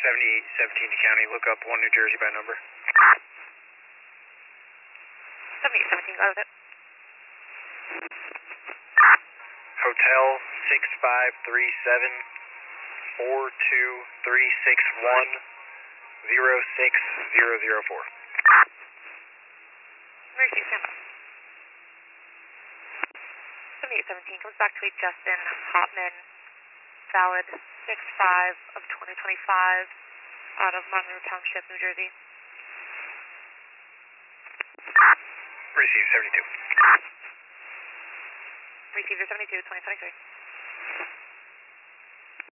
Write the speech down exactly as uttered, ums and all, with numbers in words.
seventy-eight seventeen to county, look up one New Jersey by number. seventy-eight seventeen, got it. Hotel six five three seven, four two three six one, zero six zero zero four. Emergency standby. seventy-eight seventeen comes back to a Justin Hopman, valid six five of twenty twenty-five, out of Monroe Township, New Jersey. Receive seventy-two. Receiver seventy-two, twenty twenty-three.